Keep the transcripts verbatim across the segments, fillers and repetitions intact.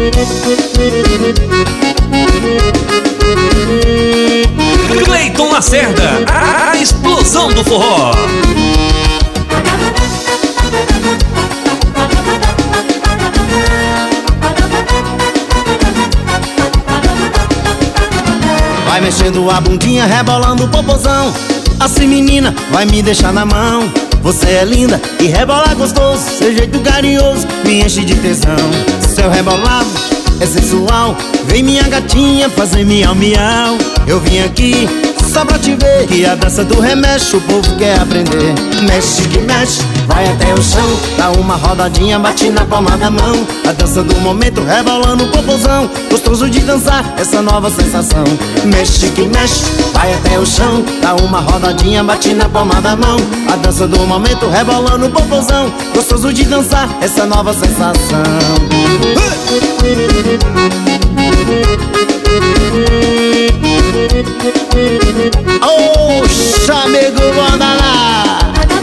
Cleiton Lacerda, a explosão do forró. Vai mexendo a bundinha, rebolando o popozão. Assim menina, vai me deixar na mão. Você é linda e rebola gostoso. Seu jeito carinhoso me enche de tesão. Seu rebolado é sensual. Vem minha gatinha fazer miau miau. Eu vim aqui só pra te ver, que a dança do remexe o povo quer aprender. Mexe que mexe, vai até o chão. Dá uma rodadinha, bate na palma da mão. A dança do momento, rebolando o popozão. Gostoso de dançar, essa nova sensação. Mexe que mexe, vai até o chão. Dá uma rodadinha, bate na palma da mão. A dança do momento, rebolando o popozão. Gostoso de dançar, essa nova sensação. Oh, chamego, banda lá.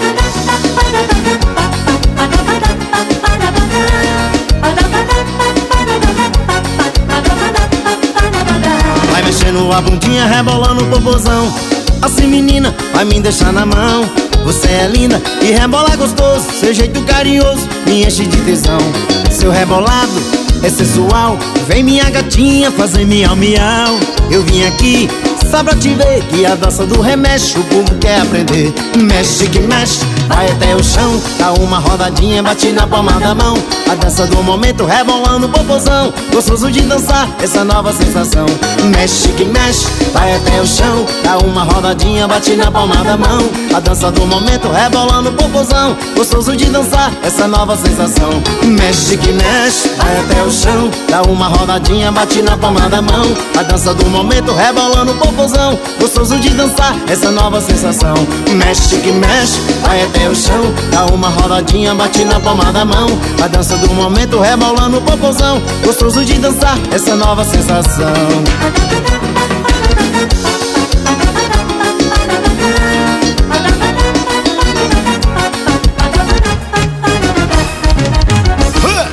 Vai mexendo a bundinha, rebolando o popozão. Assim menina, vai me deixar na mão. Você é linda e rebola gostoso. Seu jeito carinhoso me enche de tesão. Seu rebolado é sensual. Vem minha gatinha fazer miau miau. Eu vim aqui só pra te ver, que a dança do remexe o povo quer aprender. Mexe que mexe, vai até o chão. Dá uma rodadinha, bate na palma da mão. A dança do momento, rebolando o popozão. Gostoso de dançar, essa nova sensação. Mexe que mexe, vai até o chão. Dá uma rodadinha, bate na palma da mão. A dança do momento, rebolando o popozão. Gostoso de dançar, essa nova sensação. Mexe que mexe, vai até o chão. Dá uma rodadinha, bate na palma da mão. A dança do momento, rebolando o popozão. Gostoso de dançar, essa nova sensação. Mexe que mexe, vai até o chão. Dá uma rodadinha, bate na palma da mão. A dança do momento, rebolando o popozão. Gostoso de dançar, essa nova sensação.